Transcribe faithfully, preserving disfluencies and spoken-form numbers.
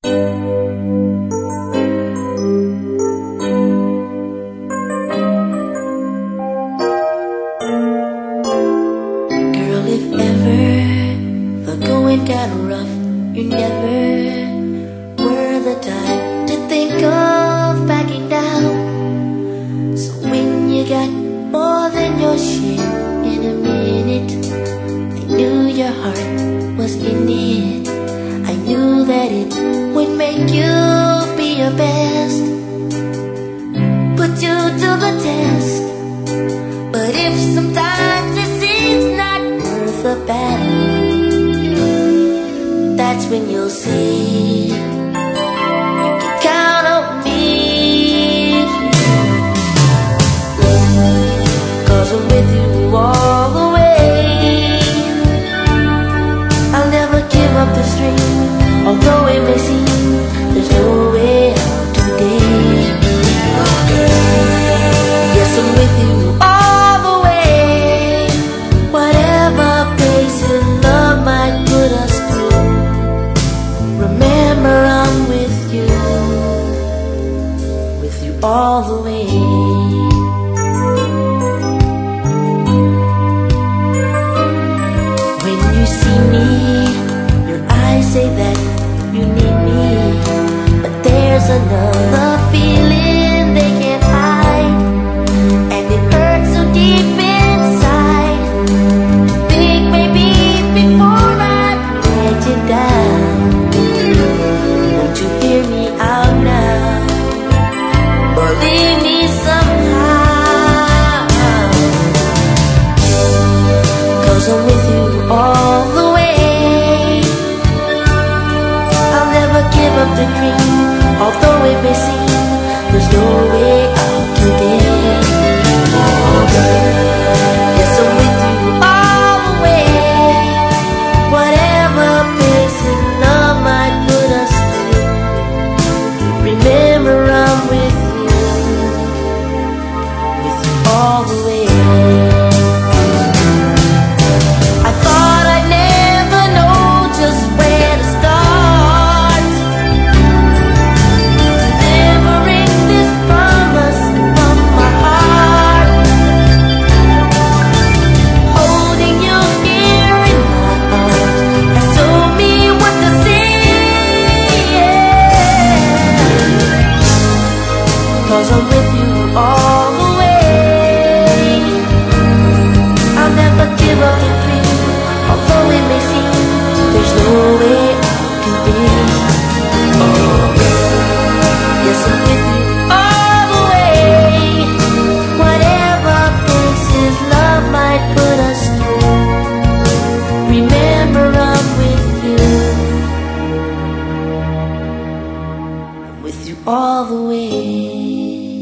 Girl, if ever the going got rough, you never were the type to think of backing down. So when you got more than your share in a minute, I knew your heart was in it. I knew that it would make you be your best, put you to the test. But if sometimes it seems not worth the battle, that's when you'll see you can count on me. 'Cause I'm with you all the way. I'll never give up this dream, although it may seem there's no way out today. Yes, I'm with you all the way. Whatever places love might put us through, remember I'm with you, with you all the way. When you see me, your eyes say that you need me, but there's another feeling they can't hide, and it hurts so deep inside to think maybe before I let you down. Won't you hear me out now? Believe me somehow, 'cause I'm with you all the way. I'll never give up the dream, although it may seem there's no way out today. Yes, I'm with you all the way. Whatever places love might put us through, remember I'm with you, with you all the way. I thought I'd never know just where to start, delivering this promise from my heart, holding you here in my arms has told me what to say. Yeah. 'Cause I'm with you all the way. I'll never give up the dream, although it may seem there's no way out today. Yes, I'm with you all the way. Whatever places love might put us through, remember I'm with you, with you all the way.